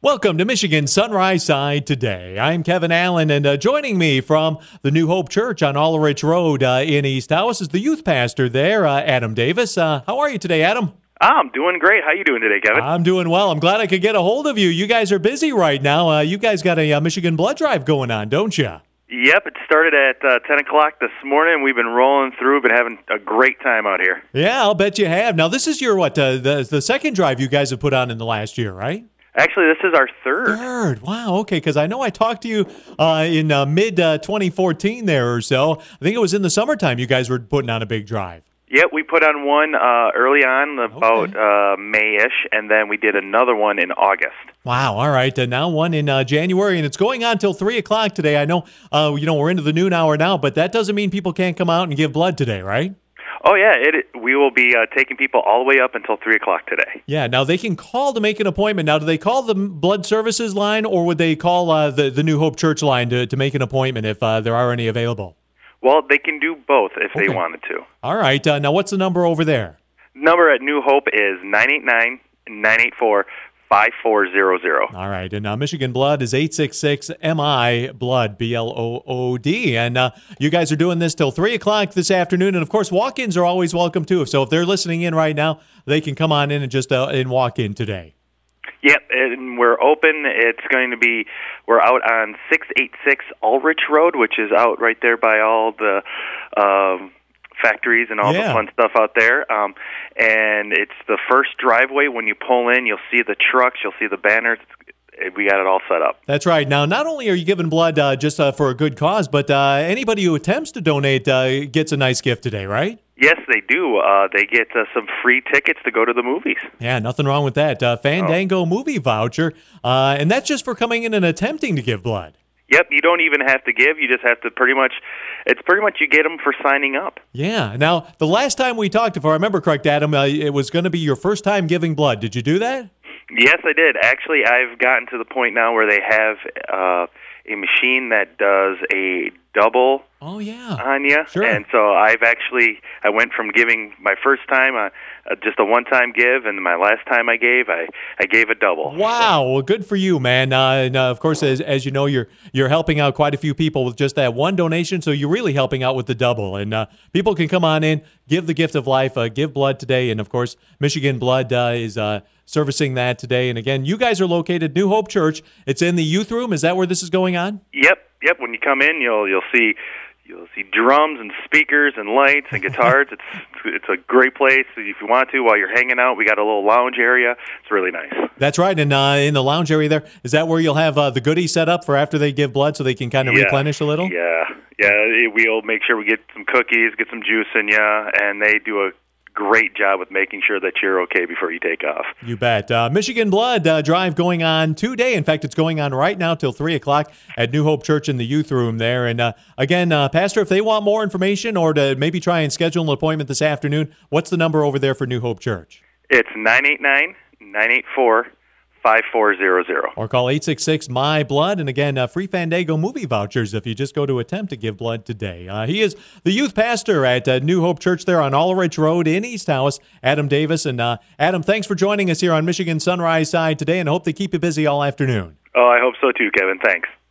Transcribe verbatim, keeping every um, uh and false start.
Welcome to Michigan Sunrise Side today. I'm Kevin Allen, and uh, joining me from the New Hope Church on Ulrich Road uh, in East Tawas is the youth pastor there, uh, Adam Davis. Uh, how are you today, Adam? I'm doing great. How you doing today, Kevin? I'm doing well. I'm glad I could get a hold of you. You guys are busy right now. Uh, you guys got a uh, Michigan blood drive going on, don't you? Yep, it started at uh, ten o'clock this morning. We've been rolling through, been having a great time out here. Yeah, I'll bet you have. Now, this is your, what, uh, the, the second drive you guys have put on in the last year, right? Actually, this is our third. Third. Wow, okay, because I know I talked to you uh, in uh, mid uh, twenty fourteen there or so. I think it was in the summertime you guys were putting on a big drive. Yep, we put on one uh, early on, about okay. uh, May-ish, and then we did another one in August. Wow, all right. Uh, now one in uh, January, and it's going on till three o'clock today. I know, uh, you know, we're into the noon hour now, but that doesn't mean people can't come out and give blood today, right? Oh, yeah, it, we will be uh, taking people all the way up until three o'clock today. Yeah, now they can call to make an appointment. Now, do they call the Blood Services line, or would they call uh, the, the New Hope Church line to, to make an appointment if uh, there are any available? Well, they can do both if okay. they wanted to. All right. Uh, now, what's the number over there? Number at New Hope is nine eight nine, nine eight four, five four zero zero. All right. And uh, Michigan Blood is eight six six M I Blood, B L O O D. And uh, you guys are doing this till three o'clock this afternoon. And, of course, walk-ins are always welcome, too. So if they're listening in right now, they can come on in and just uh, and walk in today. Yep, and we're open. It's going to be, we're out on six eighty-six Ulrich Road, which is out right there by all the um, factories and all yeah. the fun stuff out there. Um, and it's the first driveway. When you pull in, you'll see the trucks, you'll see the banners. We got it all set up. That's right. Now, not only are you giving blood uh, just uh, for a good cause, but uh, anybody who attempts to donate uh, gets a nice gift today, right? Yes, they do. Uh, they get uh, some free tickets to go to the movies. Yeah, nothing wrong with that. Uh, Fandango oh. movie voucher, uh, and that's just for coming in and attempting to give blood. Yep, you don't even have to give. You just have to pretty much, it's pretty much you get them for signing up. Yeah. Now, the last time we talked, if I remember correct, Adam, uh, it was going to be your first time giving blood. Did you do that? Yes, I did. Actually, I've gotten to the point now where they have uh, a machine that does a double oh, yeah. on you. Sure. And so I've actually, I went from giving my first time uh, uh, just a one-time give, and my last time I gave, I, I gave a double. Wow. Well, good for you, man. Uh, and, uh, of course, as, as you know, you're you're helping out quite a few people with just that one donation, so you're really helping out with the double. And uh, people can come on in, give the gift of life, uh, give blood today, and, of course, Michigan Blood uh, is uh, servicing that today. And, again, you guys are located New Hope Church. It's in the youth room. Is that where this is going on? Yep. Yep, when you come in, you'll you'll see you'll see drums and speakers and lights and guitars. It's it's a great place. If you want to, while you're hanging out, we got a little lounge area. It's really nice. That's right, and uh, in the lounge area there, is that where you'll have uh, the goodies set up for after they give blood, so they can kind of yeah. replenish a little? Yeah, yeah. We'll make sure we get some cookies, get some juice in you, and they do a great job with making sure that you're okay before you take off. You bet. Uh, Michigan Blood uh, Drive going on today. In fact, it's going on right now till three o'clock at New Hope Church in the youth room there. And uh, again, uh, Pastor, if they want more information or to maybe try and schedule an appointment this afternoon, what's the number over there for New Hope Church? It's nine eight nine, nine eight four, five four zero zero. Or call eight six six M Y Blood. And again, uh, free Fandango movie vouchers if you just go to attempt to give blood today. Uh, he is the youth pastor at uh, New Hope Church there on Ulrich Road in East Tawas, Adam Davis. And uh, Adam, thanks for joining us here on Michigan Sunrise Side today, and I hope they keep you busy all afternoon. Oh, I hope so too, Kevin. Thanks.